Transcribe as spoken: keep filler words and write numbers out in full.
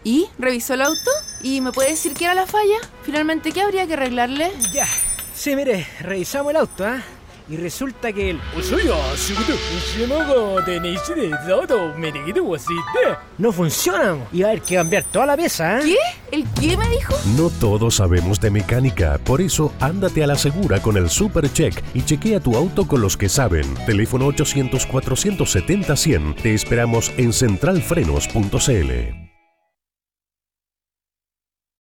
¿Y? ¿Revisó el auto? ¿Y me puede decir qué era la falla? Finalmente, ¿qué habría que arreglarle? Ya, sí, mire, revisamos el auto, ¿ah? ¿eh? Y resulta que el... no funciona. Y va a haber que cambiar toda la pieza, ¿eh? ¿Qué? ¿El qué me dijo? No todos sabemos de mecánica, por eso ándate a la segura con el SuperCheck y chequea tu auto con los que saben. Teléfono ochocientos, cuatrocientos setenta, cien. Te esperamos en central frenos punto c l.